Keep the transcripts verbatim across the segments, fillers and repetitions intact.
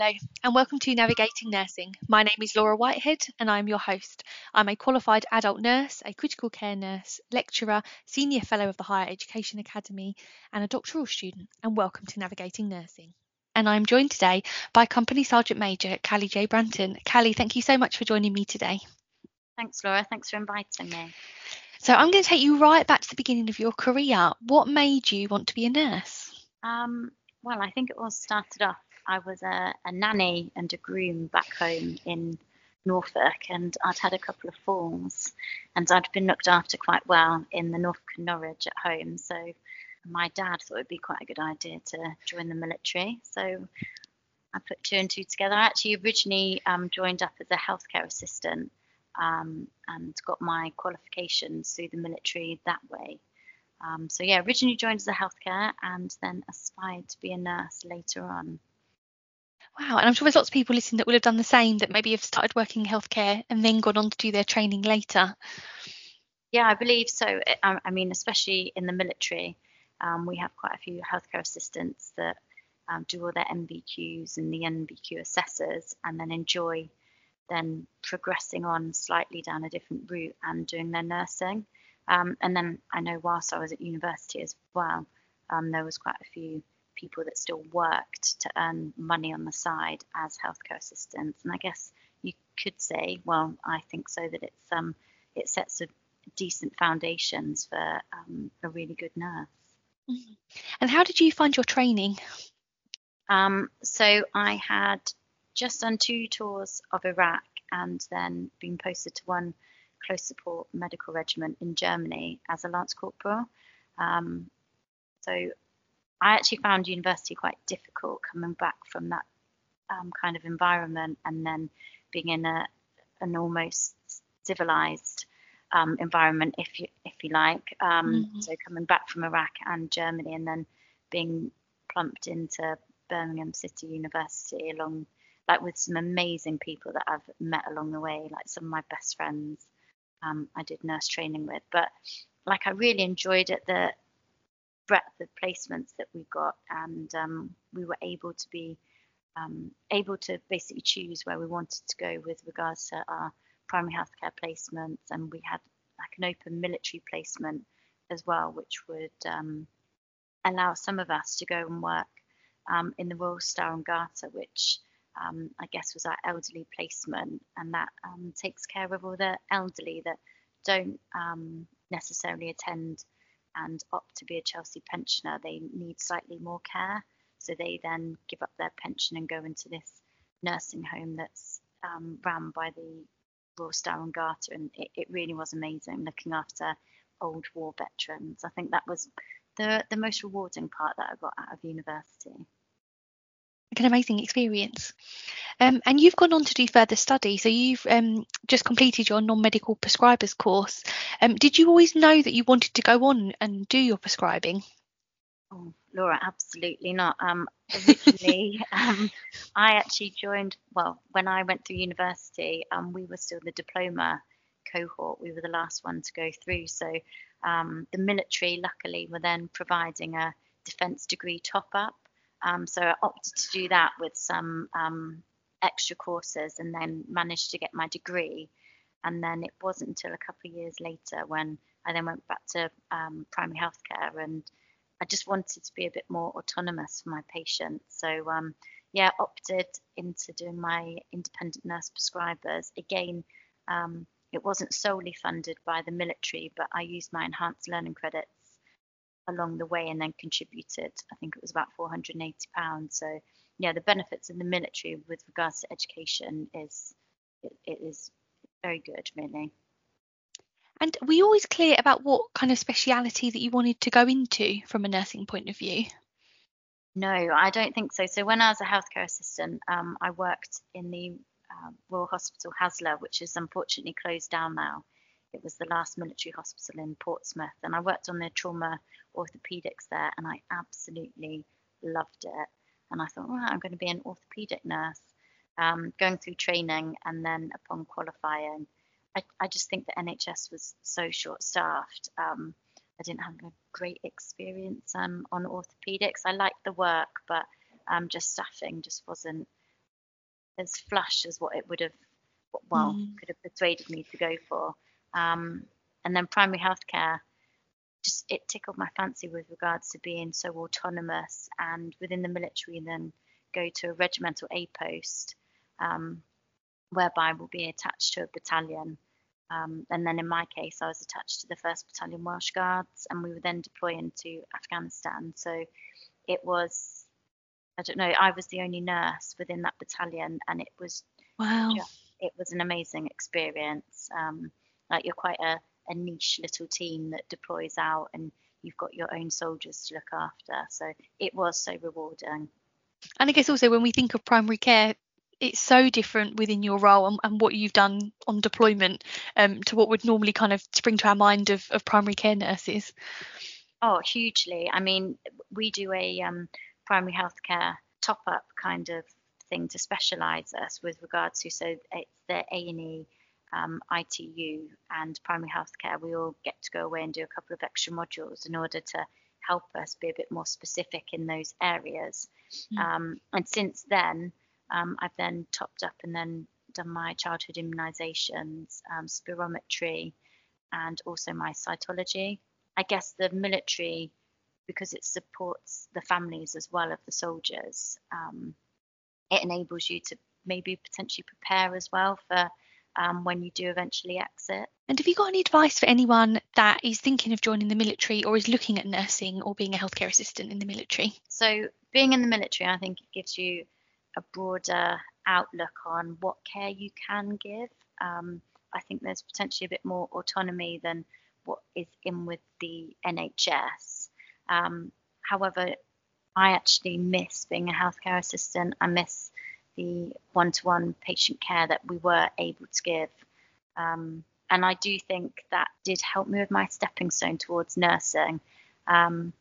Hello, and welcome to Navigating Nursing. My name is Laura Whitehead, and I'm your host. I'm a qualified adult nurse, a critical care nurse, lecturer, senior fellow of the Higher Education Academy, and a doctoral student, and welcome to Navigating Nursing. And I'm joined today by Company Sergeant Major Callie J. Branton. Callie, thank you so much for joining me today. Thanks, Laura. Thanks for inviting me. So I'm going to take you right back to the beginning of your career. What made you want to be a nurse? Um, well, I think it all started off. I was a, a nanny and a groom back home in Norfolk, and I'd had a couple of falls, and I'd been looked after quite well in the Norfolk and Norwich at home. So my dad thought it'd be quite a good idea to join the military. So I put two and two together. I actually originally um, joined up as a healthcare assistant um, and got my qualifications through the military that way. Um, so yeah, originally joined as a healthcare and then aspired to be a nurse later on. Wow, and I'm sure there's lots of people listening that will have done the same, that maybe have started working in healthcare and then gone on to do their training later. Yeah, I believe so. I, I mean, especially in the military, um, we have quite a few healthcare assistants that um, do all their M B Qs and the N B Q assessors, and then enjoy then progressing on slightly down a different route and doing their nursing. Um, and then I know whilst I was at university as well, um, there was quite a few people that still worked to earn money on the side as healthcare assistants. And I guess you could say, well, I think so, that it's um, it sets a decent foundations for um, a really good nurse. Mm. And how did you find your training? Um, so I had just done two tours of Iraq and then been posted to one close support medical regiment in Germany as a Lance Corporal. Um, so I actually found university quite difficult coming back from that um, kind of environment and then being in a, an almost civilized um, environment, if you if you like. Um, Mm. So coming back from Iraq and Germany and then being plumped into Birmingham City University along like with some amazing people that I've met along the way, like some of my best friends um, I did nurse training with. But like I really enjoyed it, the breadth of placements that we got, and um, we were able to be um, able to basically choose where we wanted to go with regards to our primary healthcare placements, and we had like an open military placement as well, which would um, allow some of us to go and work um, in the Royal Star and Garter, which um, I guess was our elderly placement, and that um, takes care of all the elderly that don't um, necessarily attend and opt to be a Chelsea pensioner. They need slightly more care, so they then give up their pension and go into this nursing home that's um, run by the Royal Star and Garter, and it, it really was amazing looking after old war veterans. I think that was the the most rewarding part that I got out of university. Like an amazing experience. Um, and you've gone on to do further study. So you've um, just completed your non-medical prescribers course. Um, did you always know that you wanted to go on and do your prescribing? Oh, Laura, absolutely not. Um, originally, um, I actually joined, well, when I went through university, um, we were still the diploma cohort. We were the last one to go through. So um, the military, luckily, were then providing a defence degree top up. Um, so I opted to do that with some um, extra courses and then managed to get my degree. And then it wasn't until a couple of years later when I then went back to um, primary healthcare, and I just wanted to be a bit more autonomous for my patients. So um, yeah, opted into doing my independent nurse prescribers. Again, um, it wasn't solely funded by the military, but I used my enhanced learning credits along the way and then contributed. I think it was about four hundred and eighty pounds. So yeah, the benefits in the military with regards to education is it, it is very good, really. And were you always clear about what kind of speciality that you wanted to go into from a nursing point of view? No, I don't think so. So when I was a healthcare assistant, um, I worked in the uh, Royal Hospital Haslar, which is unfortunately closed down now. It was the last military hospital in Portsmouth, and I worked on the trauma orthopedics there, and I absolutely loved it. And I thought, well, I'm going to be an orthopedic nurse, um, going through training, and then upon qualifying, I, I just think the N H S was so short-staffed. Um, I didn't have a great experience um, on orthopedics. I liked the work, but um, just staffing just wasn't as flush as what it would have, well, Mm. could have persuaded me to go for. Um, and then primary healthcare, just it tickled my fancy with regards to being so autonomous, and within the military then go to a regimental A post, um, whereby we'll be attached to a battalion. Um, and then in my case, I was attached to the first Battalion Welsh Guards, and we would then deploy into Afghanistan. So it was, I don't know, I was the only nurse within that battalion, and it was Wow. just, it was an amazing experience. Um, like you're quite a, a niche little team that deploys out, and you've got your own soldiers to look after. So it was so rewarding. And I guess also when we think of primary care, it's so different within your role and, and what you've done on deployment um, to what would normally kind of spring to our mind of, of primary care nurses. Oh, hugely. I mean, we do a um, primary healthcare top-up kind of thing to specialise us with regards to, so it's the A and E, um, I T U and primary healthcare. We all get to go away and do a couple of extra modules in order to help us be a bit more specific in those areas. Mm. Um, and since then, um, I've then topped up and then done my childhood immunisations, um, spirometry, and also my cytology. I guess the military, because it supports the families as well of the soldiers, um, it enables you to maybe potentially prepare as well for um, when you do eventually exit. And have you got any advice for anyone that is thinking of joining the military or is looking at nursing or being a healthcare assistant in the military? So being in the military, I think it gives you a broader outlook on what care you can give. Um, I think there's potentially a bit more autonomy than what is in with the N H S. Um, however, I actually miss being a healthcare assistant. I miss the one-to-one patient care that we were able to give. Um, and I do think that did help me with my stepping stone towards nursing. Um,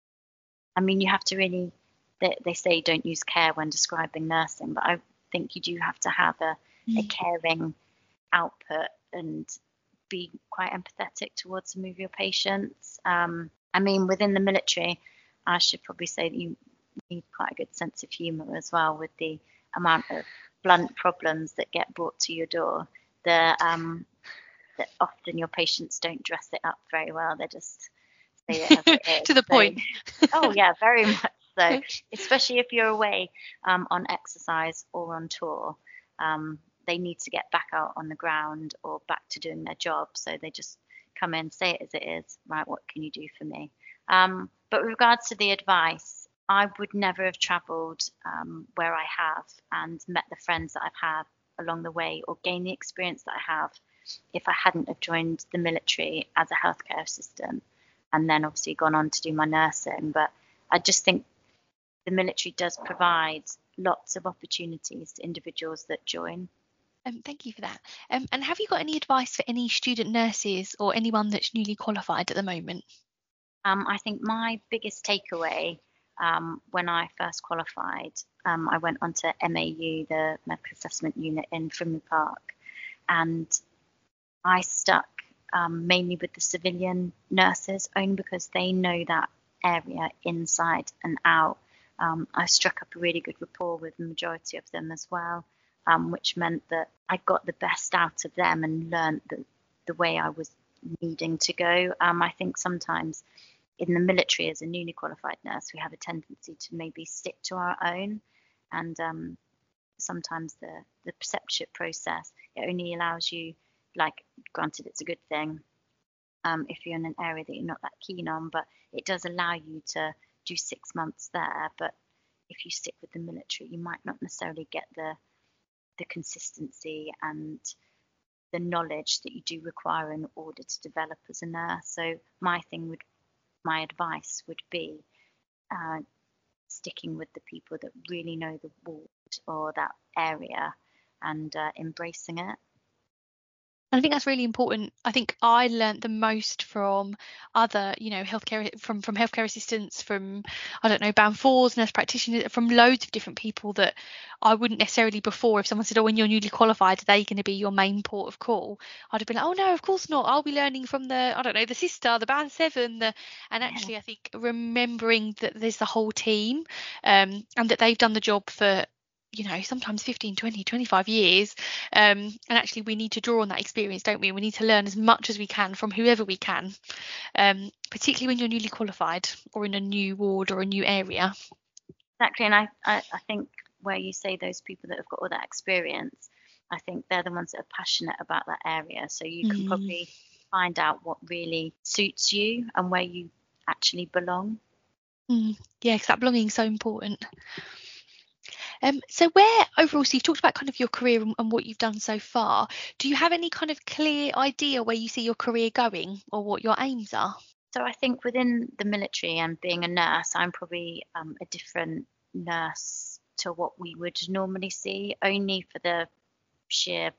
I mean, you have to really, they, they say don't use care when describing nursing, but I think you do have to have a, a caring output and be quite empathetic towards some of your patients. Um, I mean, within the military, I should probably say that you need quite a good sense of humour as well, with the amount of blunt problems that get brought to your door. The um, that often your patients don't dress it up very well. They just say it as it is. To the So, point. oh yeah, very much so. Especially if you're away um, on exercise or on tour. Um, they need to get back out on the ground or back to doing their job. So they just come in, say it as it is. Right, what can you do for me? Um, but with regards to the advice, I would never have travelled um, where I have and met the friends that I've had along the way, or gained the experience that I have, if I hadn't have joined the military as a healthcare assistant, and then obviously gone on to do my nursing. But I just think the military does provide lots of opportunities to individuals that join. Um, thank you for that. Um, and have you got any advice for any student nurses or anyone that's newly qualified at the moment? Um, I think my biggest takeaway um, when I first qualified, um, I went onto M A U, the Medical Assessment Unit in Frimley Park, and I stuck um, mainly with the civilian nurses, only because they know that area inside and out. Um, I struck up a really good rapport with the majority of them as well, um, which meant that I got the best out of them and learned the, the way I was needing to go. Um, I think sometimes in the military, as a newly qualified nurse, we have a tendency to maybe stick to our own, and um, sometimes the the preceptorship process, it only allows you, like, granted it's a good thing um, if you're in an area that you're not that keen on, but it does allow you to do six months there. But if you stick with the military, you might not necessarily get the the consistency and the knowledge that you do require in order to develop as a nurse. So my thing would, my advice would be uh, sticking with the people that really know the ward or that area, and uh, embracing it. And I think that's really important. I think I learnt the most from other, you know, healthcare from from healthcare assistants, from I don't know, band fours, nurse practitioners, from loads of different people that I wouldn't necessarily before. If someone said, "Oh, when you're newly qualified, are they going to be your main port of call?" I'd have been like, "Oh no, of course not. I'll be learning from the I don't know, the sister, the band seven." The and actually, I think remembering that there's the whole team, um, and that they've done the job for you know, sometimes fifteen, twenty, twenty-five years. Um, and actually we need to draw on that experience, don't we? We need to learn as much as we can from whoever we can, um, particularly when you're newly qualified or in a new ward or a new area. Exactly. And I, I, I think where you say those people that have got all that experience, I think they're the ones that are passionate about that area. So you can Mm. probably find out what really suits you and where you actually belong. Mm. Yeah, because that belonging is so important. Um, so where overall, so you've talked about kind of your career and, and what you've done so far. Do you have any kind of clear idea where you see your career going or what your aims are? So I think within the military and being a nurse, I'm probably um, a different nurse to what we would normally see, only for the sheer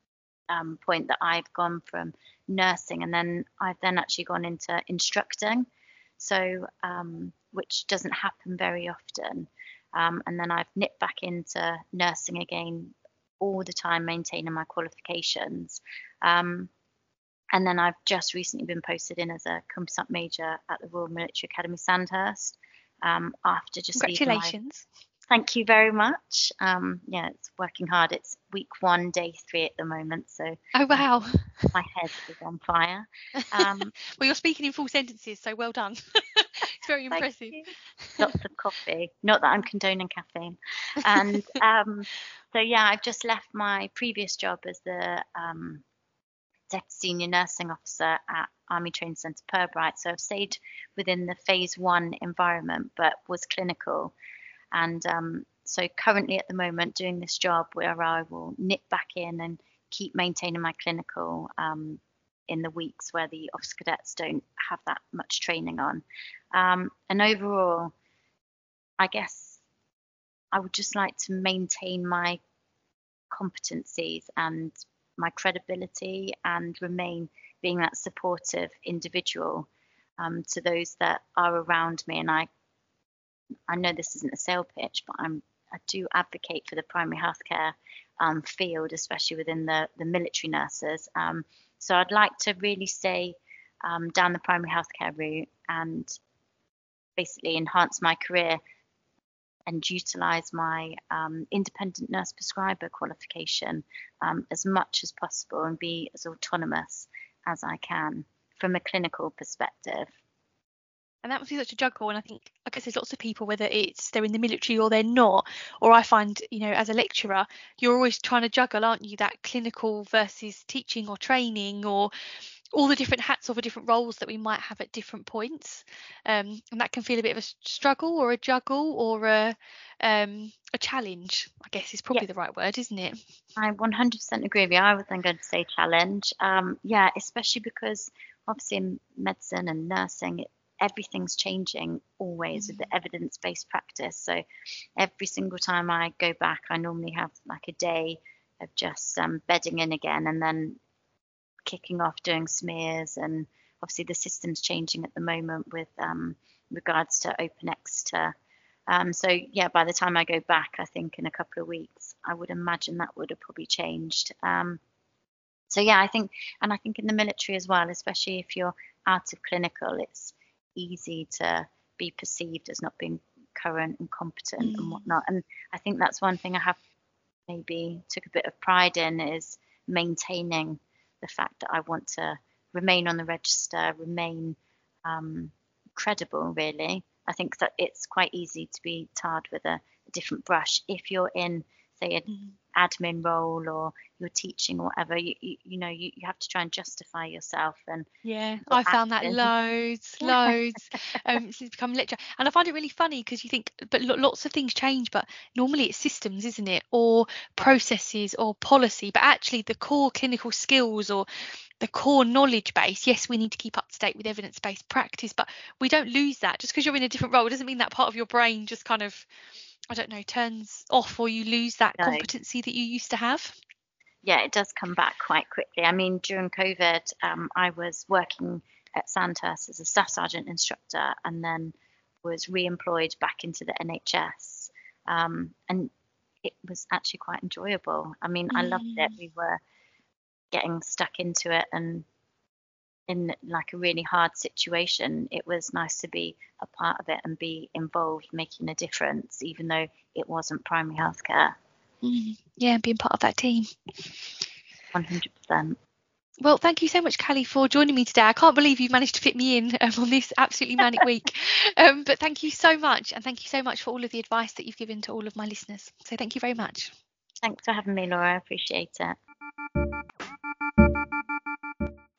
um, point that I've gone from nursing and then I've then actually gone into instructing. So, um, which doesn't happen very often. Um, and then I've nipped back into nursing again all the time, maintaining my qualifications. Um, and then I've just recently been posted in as a Cumsat Major at the Royal Military Academy Sandhurst, um, after just leaving my. Congratulations. Thank you very much. Um, yeah, it's working hard. It's week one, day three at the moment, so Oh, my wow. my head is on fire. Um, Well, you're speaking in full sentences, so well done. It's very Thank impressive. you. Lots of coffee. Not that I'm condoning caffeine. And um, so yeah, I've just left my previous job as the um, Deputy Senior Nursing Officer at Army Training Centre Pirbright. So I've stayed within the phase one environment, but was clinical. And um, so currently at the moment doing this job where I will nip back in and keep maintaining my clinical um, in the weeks where the officer cadets don't have that much training on. Um, and overall, I guess I would just like to maintain my competencies and my credibility and remain being that supportive individual um, to those that are around me. And I, I know this isn't a sale pitch, but I'm I do advocate for the primary healthcare um, field, especially within the the military nurses. Um, so I'd like to really stay um, down the primary healthcare route and basically enhance my career and utilise my um, independent nurse prescriber qualification um, as much as possible and be as autonomous as I can from a clinical perspective. And that must be such a juggle. And I think, I guess there's lots of people, whether it's they're in the military or they're not, or I find, you know, as a lecturer, you're always trying to juggle, aren't you, that clinical versus teaching or training or all the different hats or the different roles that we might have at different points. Um, and that can feel a bit of a struggle or a juggle or a, um, a challenge, I guess is Yeah, probably the right word, isn't it? I one hundred percent agree with you. I was then going to say challenge. Um, yeah, especially because obviously in medicine and nursing, it, everything's changing always with Mm. the evidence-based practice. So every single time I go back, I normally have like a day of just um, bedding in again and then kicking off doing smears. And obviously the system's changing at the moment with um, regards to open exeter. Um, so yeah, by the time I go back, I think in a couple of weeks, I would imagine that would have probably changed. Um, so yeah, I think, and I think in the military as well, especially if you're out of clinical, it's easy to be perceived as not being current and competent and Mm. whatnot. And I think that's one thing I have maybe took a bit of pride in is maintaining the fact that I want to remain on the register, remain um, credible, really. I think that it's quite easy to be tarred with a, a different brush if you're in, say, an Mm. admin role or you're teaching or whatever. You, you, you know, you, you have to try and justify yourself and Yeah, your I found that actions. loads, loads, um, since becoming a lecturer. And I find it really funny because you think, but lo- lots of things change, but normally it's systems, isn't it? Or processes or policy, but actually the core clinical skills or the core knowledge base, yes, we need to keep up to date with evidence-based practice, but we don't lose that. Just because you're in a different role, it doesn't mean that part of your brain just kind of, I don't know, turns off or you lose that No. competency that you used to have. Yeah, it does come back quite quickly. I mean, during COVID, um, I was working at Sandhurst as a staff sergeant instructor and then was re-employed back into the N H S. Um, and it was actually quite enjoyable. I mean, I loved it. Mm. We were getting stuck into it and in like a really hard situation, it was nice to be a part of it and be involved, making a difference, even though it wasn't primary healthcare. Mm, yeah, being part of that team. one hundred percent. Well, thank you so much, Callie, for joining me today. I can't believe you managed to fit me in um, on this absolutely manic week. Um, but thank you so much. And thank you so much for all of the advice that you've given to all of my listeners. So thank you very much. Thanks for having me, Laura. I appreciate it.